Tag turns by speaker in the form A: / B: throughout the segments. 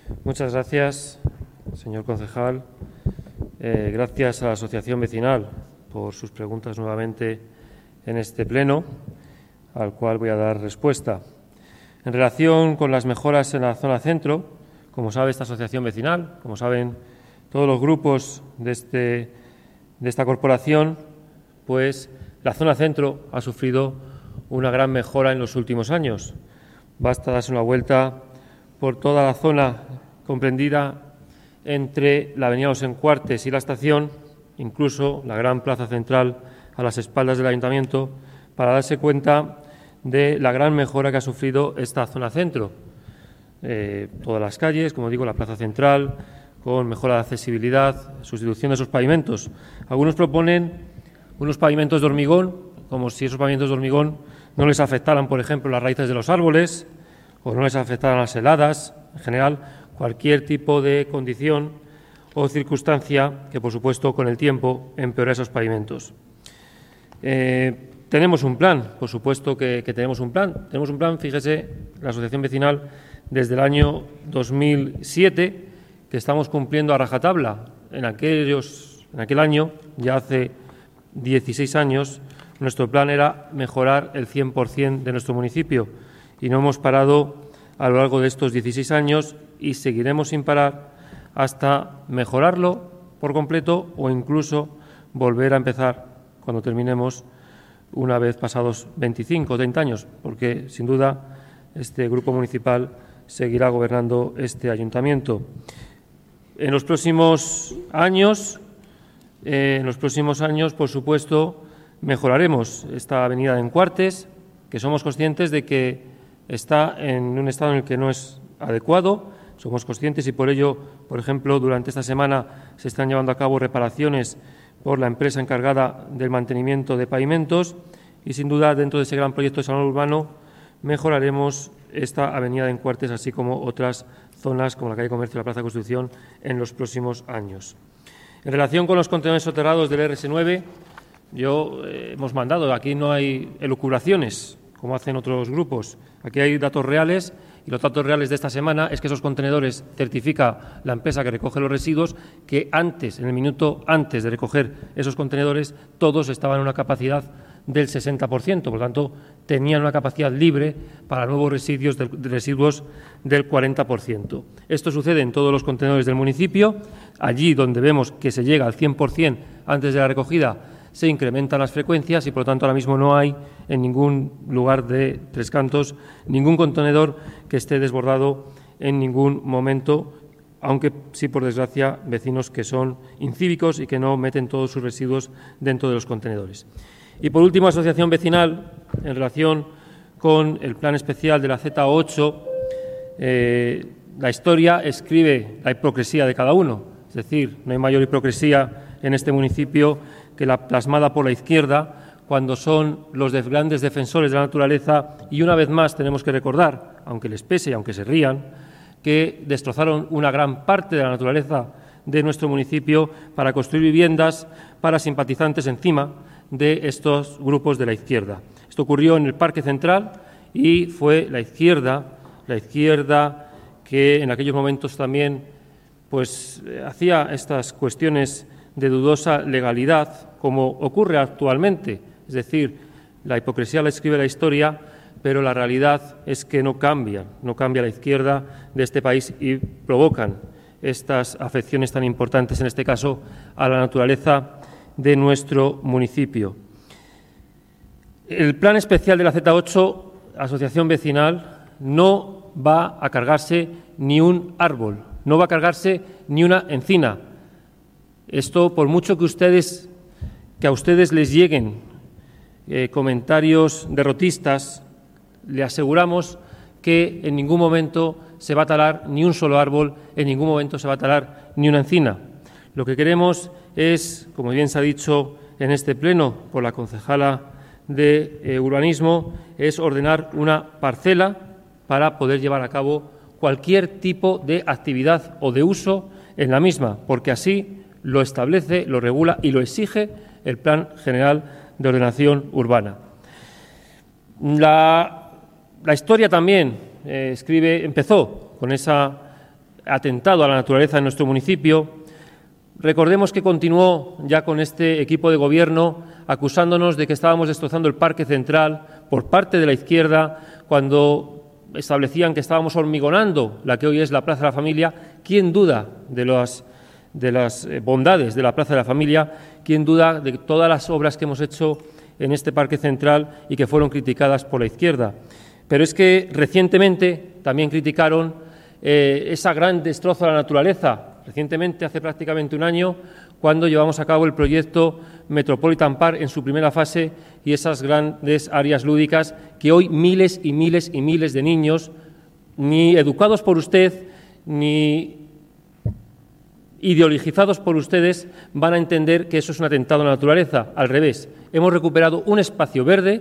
A: Muchas gracias, señor concejal. Gracias a la Asociación Vecinal por sus preguntas nuevamente en este pleno, al cual voy a dar respuesta. En relación con las mejoras en la zona centro, como sabe esta asociación vecinal, como saben todos los grupos de esta corporación, pues la zona centro ha sufrido una gran mejora en los últimos años. Basta darse una vuelta por toda la zona comprendida entre la avenida Los Encuartes y la estación, incluso la gran plaza central a las espaldas del ayuntamiento, para darse cuenta de la gran mejora que ha sufrido esta zona centro. Todas las calles, como digo, la plaza central, con mejora de accesibilidad, sustitución de esos pavimentos. Algunos proponen unos pavimentos de hormigón, como si esos pavimentos de hormigón no les afectaran, por ejemplo, las raíces de los árboles o no les afectaran las heladas. En general, cualquier tipo de condición o circunstancia que, por supuesto, con el tiempo empeora esos pavimentos. Tenemos un plan, por supuesto que tenemos un plan. Tenemos un plan, fíjese, la Asociación Vecinal desde el año 2007, que estamos cumpliendo a rajatabla. En aquel año, ya hace 16 años, nuestro plan era mejorar el 100% de nuestro municipio y no hemos parado a lo largo de estos 16 años y seguiremos sin parar hasta mejorarlo por completo o incluso volver a empezar cuando terminemos una vez pasados 25 o 30 años, porque sin duda este grupo municipal seguirá gobernando este ayuntamiento. En los próximos años, por supuesto, mejoraremos esta avenida de Encuartes, que somos conscientes de que está en un estado en el que no es adecuado. Somos conscientes y por ello, por ejemplo, durante esta semana se están llevando a cabo reparaciones por la empresa encargada del mantenimiento de pavimentos y, sin duda, dentro de ese gran proyecto de salón urbano, mejoraremos esta avenida de Encuartes, así como otras zonas como la calle Comercio y la Plaza de Constitución en los próximos años. En relación con los contenedores soterrados del RS9, hemos mandado, aquí no hay elucubraciones, como hacen otros grupos. Aquí hay datos reales y los datos reales de esta semana es que esos contenedores certifica la empresa que recoge los residuos que en el minuto antes de recoger esos contenedores, todos estaban en una capacidad del 60%, por lo tanto, tenían una capacidad libre para nuevos residuos del 40%. Esto sucede en todos los contenedores del municipio. Allí donde vemos que se llega al 100% antes de la recogida, se incrementan las frecuencias y, por lo tanto, ahora mismo no hay en ningún lugar de Tres Cantos ningún contenedor que esté desbordado en ningún momento, aunque sí, por desgracia, vecinos que son incívicos y que no meten todos sus residuos dentro de los contenedores. Y, por último, asociación vecinal, en relación con el plan especial de la Z8, la historia escribe la hipocresía de cada uno. Es decir, no hay mayor hipocresía en este municipio que la plasmada por la izquierda, cuando son los grandes defensores de la naturaleza, y una vez más tenemos que recordar, aunque les pese y aunque se rían, que destrozaron una gran parte de la naturaleza de nuestro municipio para construir viviendas para simpatizantes encima de estos grupos de la izquierda. Esto ocurrió en el Parque Central y fue la izquierda que en aquellos momentos también hacía estas cuestiones de dudosa legalidad, como ocurre actualmente. Es decir, la hipocresía la escribe la historia, pero la realidad es que no cambia la izquierda de este país y provocan estas afecciones tan importantes, en este caso, a la naturaleza de nuestro municipio. El plan especial de la Z8, Asociación Vecinal, no va a cargarse ni un árbol, no va a cargarse ni una encina. Esto, por mucho que a ustedes les lleguen comentarios derrotistas, le aseguramos que en ningún momento se va a talar ni un solo árbol, en ningún momento se va a talar ni una encina. Lo que queremos es, como bien se ha dicho en este pleno por la concejala de urbanismo, es ordenar una parcela para poder llevar a cabo cualquier tipo de actividad o de uso en la misma, porque así lo establece, lo regula y lo exige el Plan General de Ordenación Urbana. La historia también empezó con esa atentado a la naturaleza en nuestro municipio. Recordemos que continuó ya con este equipo de gobierno acusándonos de que estábamos destrozando el Parque Central por parte de la izquierda, cuando establecían que estábamos hormigonando la que hoy es la Plaza de la Familia. ¿Quién duda de las bondades de la Plaza de la Familia? ¿Quién duda de todas las obras que hemos hecho en este Parque Central y que fueron criticadas por la izquierda? Pero es que recientemente también criticaron esa gran destrozo a la naturaleza. Recientemente, hace prácticamente un año, cuando llevamos a cabo el proyecto Metropolitan Park en su primera fase y esas grandes áreas lúdicas que hoy miles y miles y miles de niños, ni educados por usted, ni ideologizados por ustedes, van a entender que eso es un atentado a la naturaleza. Al revés, hemos recuperado un espacio verde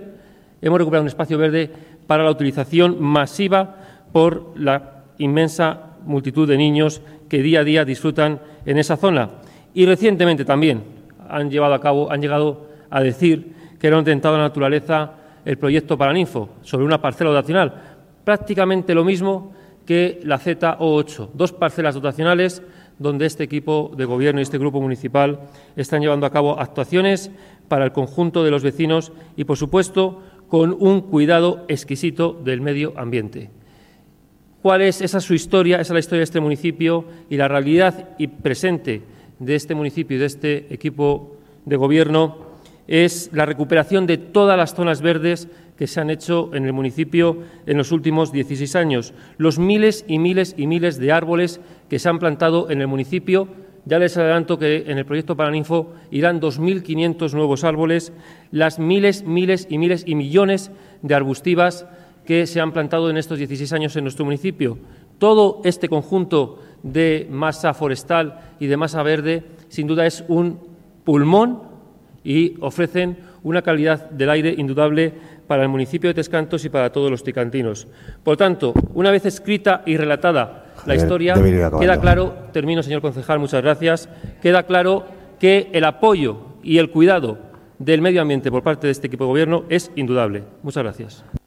A: para la utilización masiva por la inmensa multitud de niños que día a día disfrutan en esa zona. Y recientemente también han llegado a decir que era un atentado a la naturaleza el proyecto Paraninfo sobre una parcela dotacional, prácticamente lo mismo que la ZO8, 2 parcelas dotacionales donde este equipo de gobierno y este grupo municipal están llevando a cabo actuaciones para el conjunto de los vecinos y, por supuesto, con un cuidado exquisito del medio ambiente. ¿Cuál es? Esa es su historia, esa es la historia de este municipio y la realidad y presente de este municipio y de este equipo de gobierno es la recuperación de todas las zonas verdes que se han hecho en el municipio en los últimos 16 años. Los miles y miles y miles de árboles que se han plantado en el municipio. Ya les adelanto que en el proyecto Paraninfo irán 2.500 nuevos árboles, las miles, miles y miles y millones de arbustivas que se han plantado en estos 16 años en nuestro municipio. Todo este conjunto de masa forestal y de masa verde, sin duda, es un pulmón y ofrecen una calidad del aire indudable para el municipio de Trescantos y para todos los ticantinos. Por tanto, una vez escrita y relatada la historia, queda claro, termino, señor concejal, muchas gracias, queda claro que el apoyo y el cuidado del medio ambiente por parte de este equipo de gobierno es indudable. Muchas gracias.